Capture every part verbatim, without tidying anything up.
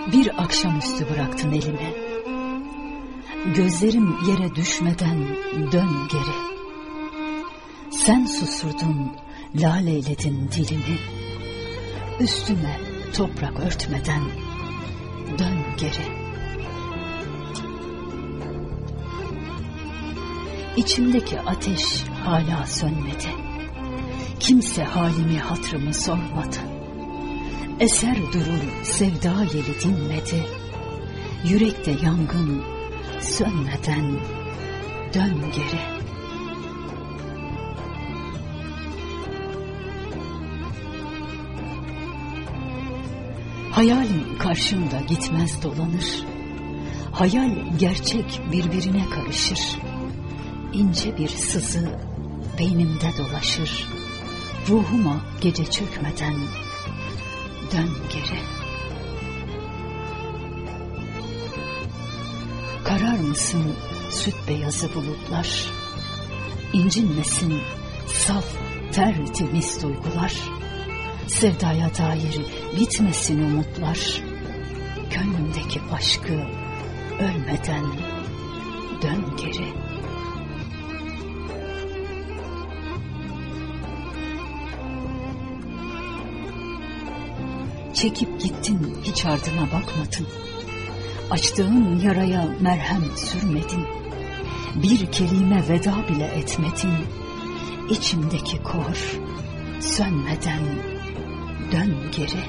Bir akşamüstü bıraktın elimi. Gözlerim yere düşmeden dön geri. Sen susurdun, lale eyledin dilimi. Üstüme toprak örtmeden dön geri. İçimdeki ateş hala sönmedi. Kimse halimi hatırımı sormadı. Eser durur sevda yeli dinmedi. Yürekte yangın sönmeden dön geri. Hayalim karşımda gitmez dolanır. Hayal gerçek birbirine karışır. İnce bir sızı beynimde dolaşır. Ruhuma gece çökmeden dön geri. Karar mısın süt beyazı bulutlar? İncinmesin saf tertemiz duygular. Sevdaya dair bitmesin umutlar. Gönlümdeki aşkı ölmeden dön geri. Çekip gittin, hiç ardına bakmadın. Açtığın yaraya merhem sürmedin. Bir kelime veda bile etmedin. İçimdeki kor sönmeden dön geri.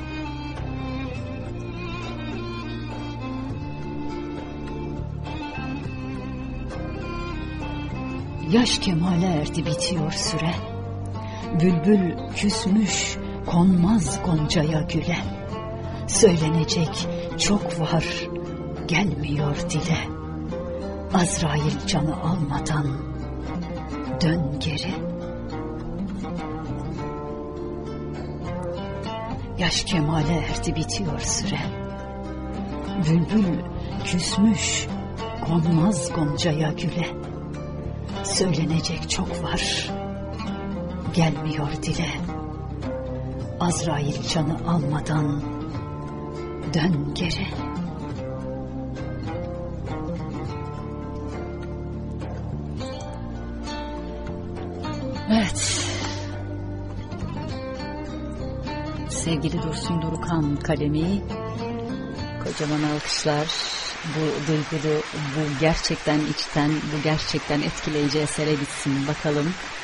Yaş kemale erdi, bitiyor süre. Bülbül küsmüş, konmaz goncaya güle. Söylenecek çok var, gelmiyor dile. Azrail canı almadan dön geri. Yaş kemale erdi, bitiyor süre. Bülbül küsmüş, konmaz goncaya güle. Söylenecek çok var, gelmiyor dile. Azrail canı almadan dön geri. Evet. Sevgili Dursun Durukan kalemi, kocaman alkışlar. Bu duygulu, bu gerçekten içten, bu gerçekten etkileyici esere gitsin bakalım.